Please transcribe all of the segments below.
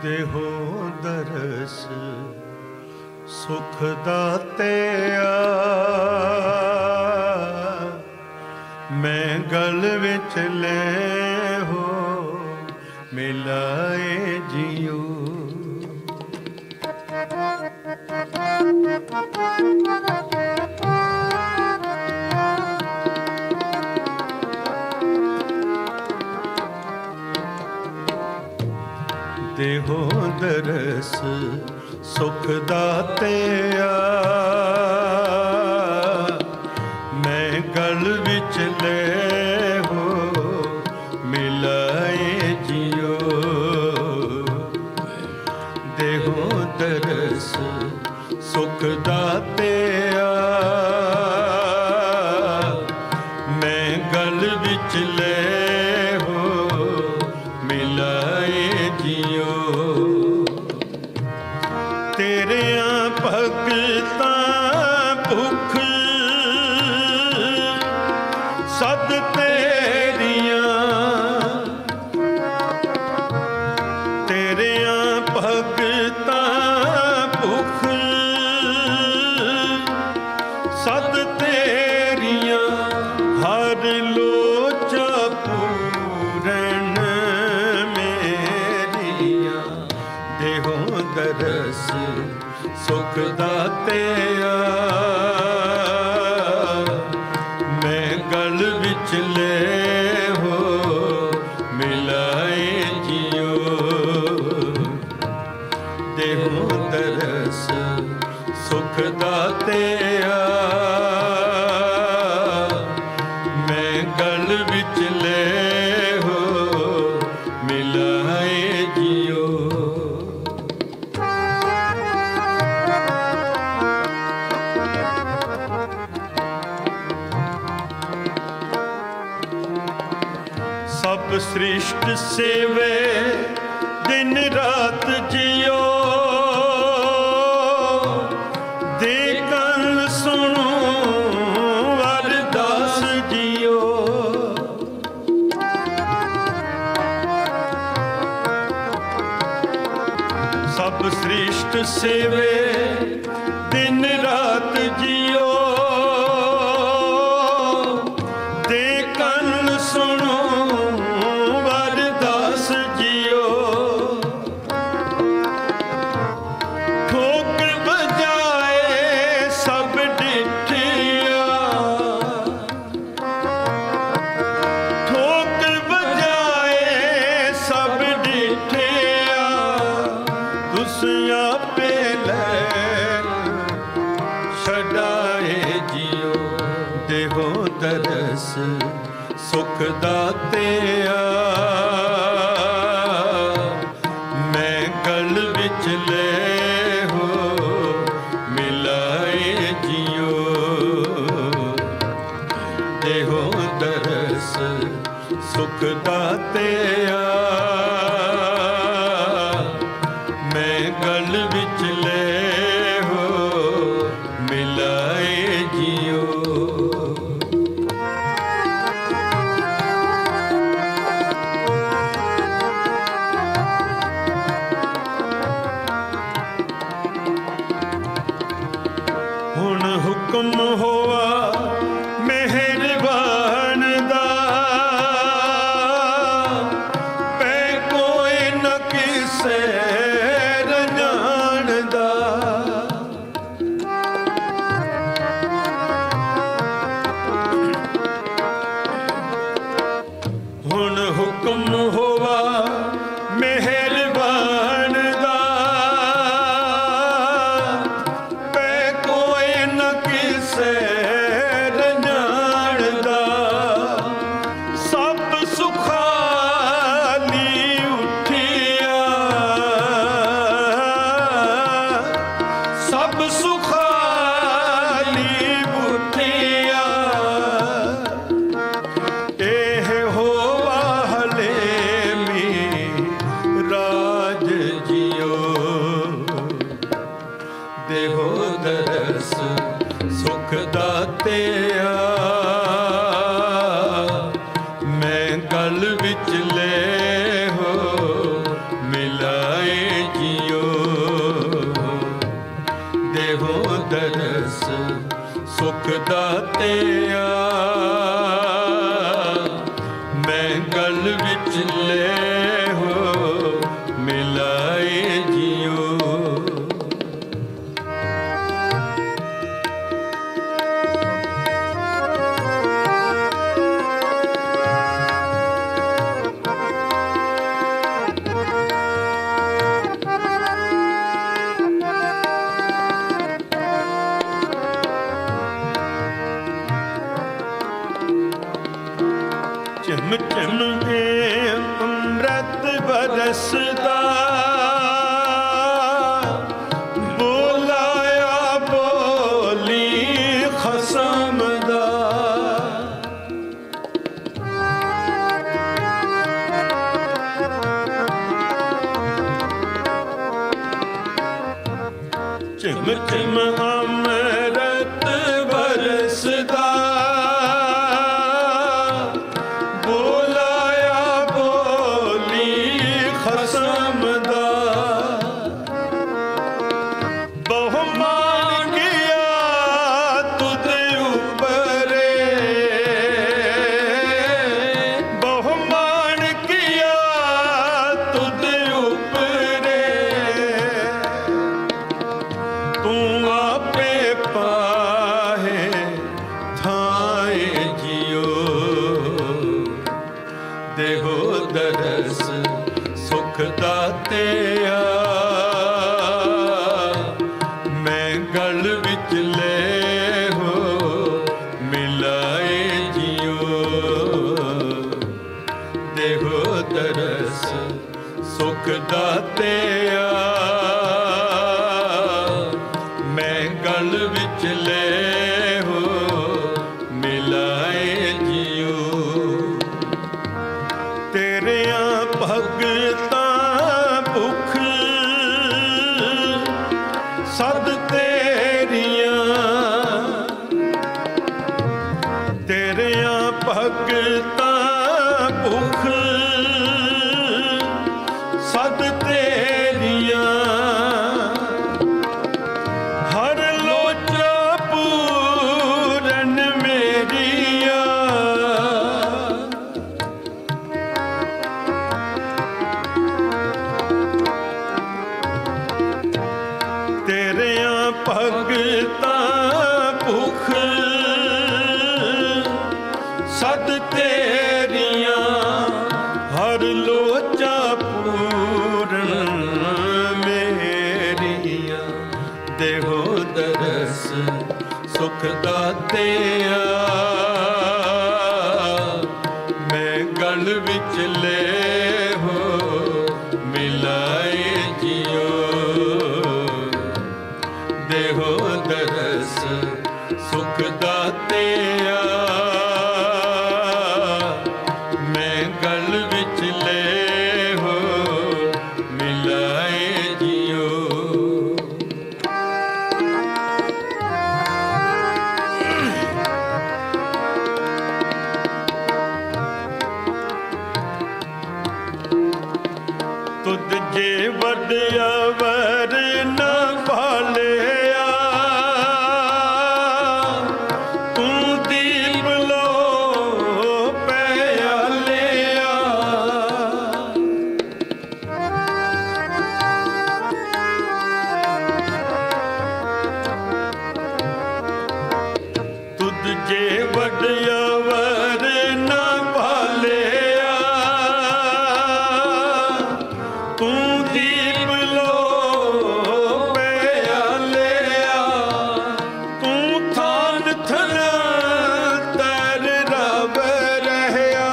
ਦੇਹੋ ਦਰਸ ਸੁਖ ਦਾਤਿਆ, ਮੈਂ ਗਲ ਵਿੱਚ ਲੈ ਹੋ ਮਿਲਾਏ ਜੀਓ। ਦੇਹੋ ਦਰਸ ਸੁਖ ਦਾਤਿਆ, ਮੈਂ ਗਲ ਵਿੱਚ ਲੈ ਹੋ ਮਿਲਾਏ ਜੀਓ। ਦੇਹੋ ਦਰਸ ਸੁਖ ਦਾਤਿਆ, ਮੈਂ ਗਲ ਵਿੱਚ ਲੈ ਹੋ ਮਿਲਾਏ ਜੀਓ। ਤੇਰਿਆਂ ਭਗਤਾਂ ਭੁੱਖ ਸਦ ਤੇਰੀਆਂ, ਤੇਰਿਆਂ ਭਗਤਾਂ ਭੁੱਖ ਸਦ ਤੇਰੀਆਂ, ਹਰ ਲੋਚਾ ਪੂਰਨ ਮੇਰੀਆਂ। ਦੇਹੋ ਦਰਸ ਸੁਖ ਦਾਤਿਆ, ਮੈਂ ਗਲ ਵਿੱਚ ਲੈ ਹੋ ਮਿਲਾਏ ਜੀਓ। ਦੇਹੋ ਦਰਸ ਸੁਖ ਦਾਤਿਆ, ਮੈਂ ਗਲ ਵਿੱਚ ਲੈ ਹੋ ਮਿਲਾਏ ਜੀਓ। ਸਭ ਸ੍ਰਿਸ਼ਟ ਸੇਵੇ ਦਿਨ ਰਾਤ ਜਿਉ, ਦੇ ਕੰਨ ਸੁਣੋ ਅਰਦਾਸ ਜਿਉ। ਸਭ ਸ੍ਰਿਸ਼ਟ ਸੇਵੇ ਦਿਨ ਰਾਤ ਜਿਉ, ਦੇ ਕੰਨ ਸੁਣੋ ਅਰਦਾਸ ਜਿਉ। ਠੋਕ ਵਜਾਏ ਸਭ ਡਿਠਿਆ, ਠੋਕ ਵਜਾਏ ਸਭ ਡਿਠਿਆ, ਤੁਸੀਂ ਆਪੇ ਲੈ ਛਡਾਏ ਜੀਓ। ਦੇਹੋ ਦਰਸ ਸੁਖ ਦਾਤਿਆ, ਮੈਂ ਗਲ ਵਿੱਚ ਲੈ ਹੋ ਮਿਲਾਏ ਜੀਓ। ਦੇਹੋ ਦਰਸ ਸੁਖ ਦਾਤਿਆ, ਮੈਂ ਗਲ ਵਿੱਚ ਲੈ ਹੋ ਮਿਲਾਏ ਜੀਓ। ਹੁਣ ਹੁਕਮ ਹੋਆ ਮਿਹਰਬਾਨ ਦਾ, ਪੈ ਕੋਈ ਨ ਕਿਸੇ ਰਜਾਨ ਦਾ। ਹੁਣ ਹੁਕਮ ਹੋਆ ਮਿਹਰਬਾਨ ਦਾ, ਪੈ ਕੋਈ ਨ ਕਿਸੇ ਰਜਾਨ ਦਾ। ਸਭ ਸੁਖਾਲੀ ਉੱਠਿਆ, ਸਭ ਸੁਖਾਲੀ ਉੱਠਿਆ, ਇਹ ਹੋਵਾ ਹਲੇਮੀ ਰਾਜ ਜਿਉ। ਦੇਹੋ ਦਰਸ ਸੁਖ ਦਾਤਿਆ, ਮੈਂ ਗਲ ਵਿੱਚ ਲੈ ਹੋ ਮਿਲਾਏ ਦਾਤਿਆ ਮੈਂ ਗਲ ਵਿੱਚ ਲੈ ਹੋ ਮਿਲਾਏ ਜਿਉ। ਝਿਮ ਝਿਮ ਅੰਮ੍ਰਿਤ ਬਰਸਦਾ ਬੋਲਾਇਆ ਬੋਲੀ ਖਸਮ ਦਾ। ਝਿਮ ਝਿਮ ਅੰਮ੍ਰਿਤ ਬਰਸਦਾ ਦੇਹੋ ਦਰਸ ਸੁਖ ਦਾਤਿਆ ਮੈਂ ਗਲ ਵਿੱਚ ਲੈ ਹੋ ਮਿਲਾਏ ਜਿਉ। ਦੇਹੋ ਦਰਸ ਸੁਖ ਦਾਤਿਆ ਮੈਂ ਗਲ ਵਿੱਚ ਲੈ ਹੋ ਮਿਲਾਏ ਜਿਉ। ਤੇਰਿਆਂ ਭਗਤਾਂ ਭੁਖ ਸਦ ਤੇਰੀਆਂ, ਤੇਰਿਆਂ ਭਗਤਾਂ ਭੁਖ ਸਦ ਤੇਰੀਆਂ ਹਰ ਲੋਚਾ ਪੂਰਨ ਮੇਰੀਆਂ। ਤੇਰਿਆਂ ਭਗਤਾਂ ਭੁਖ ਸਦ ਤੇਰੀਆਂ ਹਰ ਲੋਚਾ ਪੂਰਨ ਮੇਰੀਆਂ। ਦੇਹੋ ਦਰਸ ਸੁਖ ਦਾਤਿਆ ਮੈਂ ਗਲ ਵਿੱਚ ਲੈ ਹੋ ਮਿਲਾਏ ਜਿਉ। ਦੇਹੋ ਦਰਸ ਸੁਖ ਦਾਤਿਆ ਮੈਂ ਗਲ ਵਿੱਚ ਲੈ ਹੋ ਮਿਲਾਏ ਜਿਉ। ਤੁਧ ਜੇ ਵੱਡਿਆ ਵਰ ਨਾ ਭਾਲਿਆ ਤੂੰ ਦੀਪ ਲੋ ਪਿਆਲਿਆ। ਤੁਧ ਜੇ ਵੱਡਿਆ ਵਰ ਨਾ ਭਾਲਿਆ ਤੂੰ ਦੀਪ ਲੋ ਪਿਆਲਿਆ। ਤੂੰ ਥਾਨ ਥਨ ਤਰ ਰਬ ਰਹਿਆ।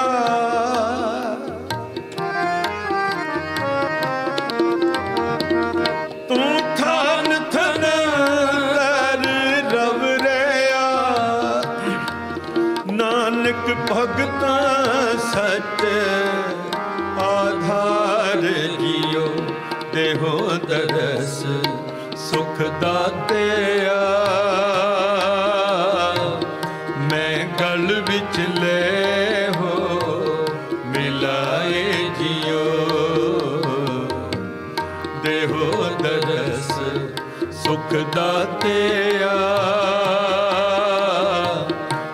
ਤੂੰ ਥਾਨ ਥਨ ਤਰ ਰਬ ਰਹਿਆ। ਨਾਨਕ ਭਗਤਾਂ ਸੱਚ ਆਧਾਰ ਜਿਉ। ਦੇਹੋ ਦਰਸ ਸੁਖ ਦਾਤਿਆ ਮੈਂ ਗਲ ਵਿੱਚ ਲੈ ਹੋ ਮਿਲਾਏ ਜਿਉ। ਦੇਹੋ ਦਰਸ ਸੁਖ ਦਾਤਿਆ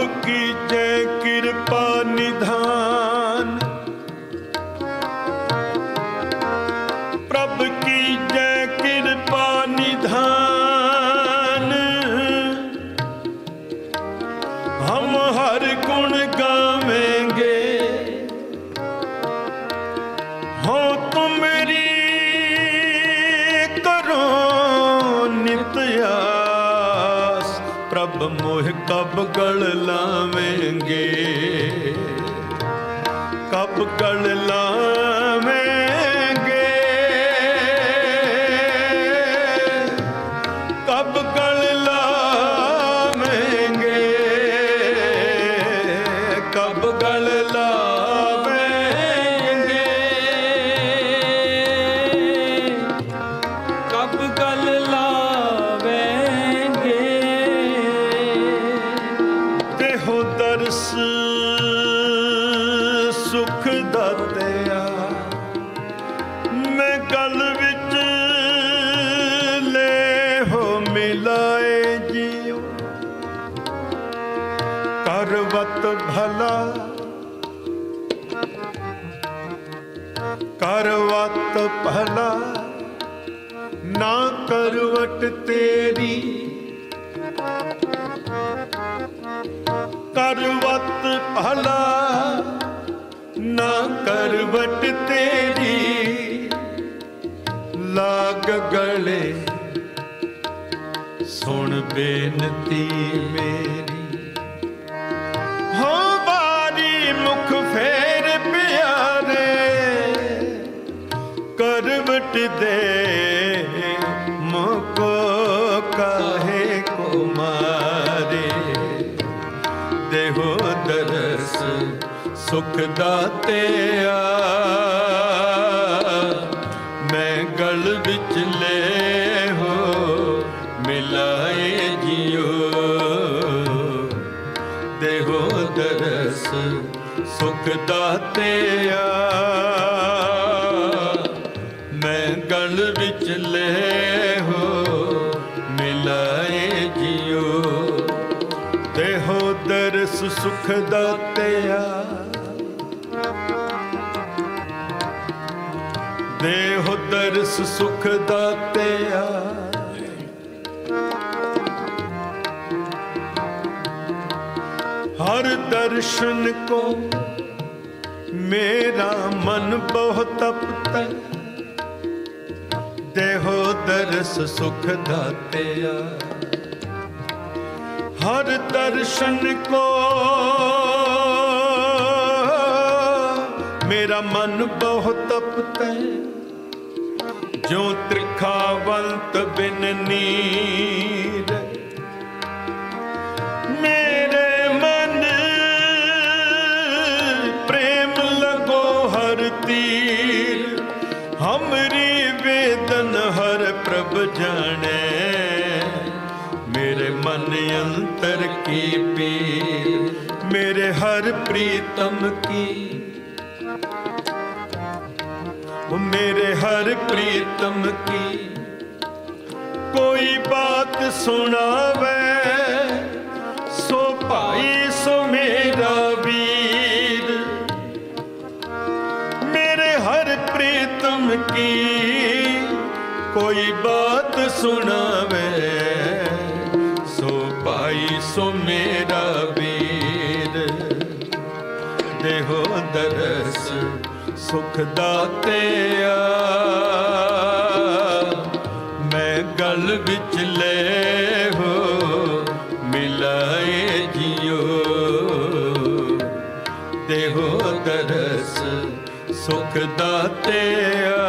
की जय कृपा निधान, प्रभु की जय कृपा निधान। हम हर गुण गावेंगे, हो तुमरी करो नित्यास। प्रभ मोह कब गल लावेंगे, कब गल लावेंगे, कब गल लावेंगे, कब गल लावेंगे, कब गल लावेंगे। देहो दर्श सुख दातिया, मैं गल विच ले हो मिलाए जियो। करवत भला, करवत भला, ना करवट तेरी। करवत भला, ना करवट तेरी। लाग गले सुन बेनती मेरी। हो बारी मुख फेर प्यारे, करवट दे मुको काहे को मारे। देहो दरस सुख दातिया, मैं गल विच ले हो मिलाए जियो। देहो दरस सुख दातिया, मैं गल विच ले हो मिलाए जियो। देहो दरस सुख दातिया, देहो दरस सुख दातिया। हर दर्शन को मेरा मन बहुत तपता। देहो दरस सुख दातिया, हर दर्शन को मेरा मन बहुत तपता। जो त्रिखावंत बिन नीर, मेरे मन प्रेम लगो हर तीर। हमरी वेदन हर प्रभ जाने, मेरे मन अंतर की पीर। मेरे हर प्रीतम की, मेरे हर प्रीतम की कोई बात सुनावे। सो भाई सो मेरा वीर, मेरे हर प्रीतम की कोई बात सुनावे। सो भाई सो मेरा वीर। देहो दरस सुख दातिया, मैं गल विच ले हो मिलाए जियो। देहो दरस सुख दातिया,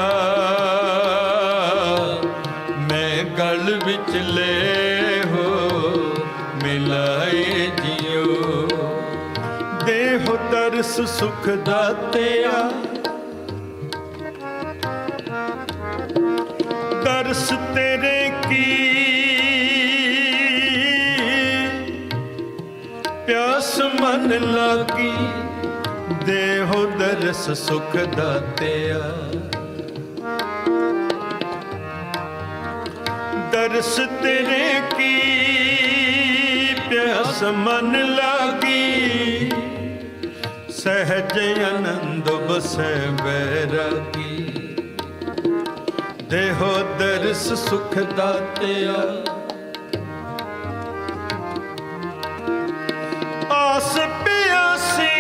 मैं गल विच ले हो मिलाए जियो। देहो दरस सुख दातिया, दरस तेरे की प्यास मन लागी। देहो दरस सुख दातिया, दरस तेरे की प्यास ਰਸ ਮਨ ਲਾਗੀ, ਸਹਿਜ ਆਨੰਦ ਬਸੈ ਬੈਰਾਗੀ। ਦੇਹੋ ਦਰਸ ਸੁਖ ਦਾਤਿਆ, ਆਸ ਪਿਆਸੀ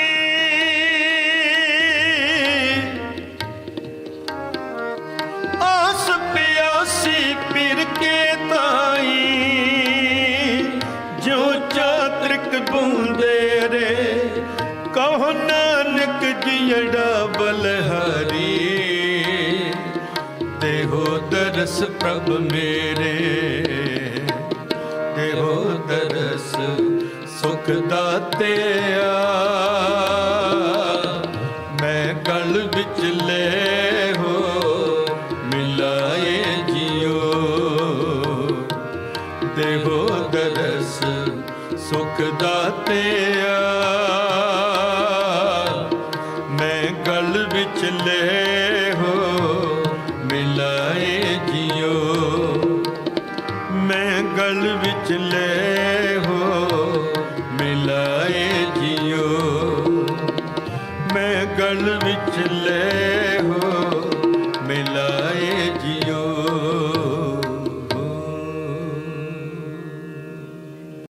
ਆਸ ਪਿਆਸੀ ਪਿਰ ਕੇ ਤਾਈ, ਜੋ ਚਾਤ੍ਰਿਕ ਬੂੰਦੇ ਰੇ ਕਹੋ ਨਾਨਕ ਜੀੜਾ ਬਲਹਾਰੀ। ਦੇਹੋ ਦਰਸ ਪ੍ਰਭ ਮੇਰੇ, ਦੇਹੋ ਦਰਸ ਸੁਖ ਦਾਤਿਆ। ਮੈਂ ਗਲ ਵਿੱਚ ਲੈ ਹੋ ਮਿਲਾਏ ਜਿਉ, ਦੇਹੋ ਦਰਸ ਸੁਖ ਦਾਤਿਆ। ਮੈਂ ਗਲ ਵਿੱਚ ਲੈ ਹੋ ਮਿਲਾਏ ਜਿਉ, ਮੈਂ ਗਲ ਵਿੱਚ ਲੈ ਹੋ ਮਿਲਾਏ ਜਿਉ, ਮੈਂ ਗਲ ਵਿੱਚ ਲੈ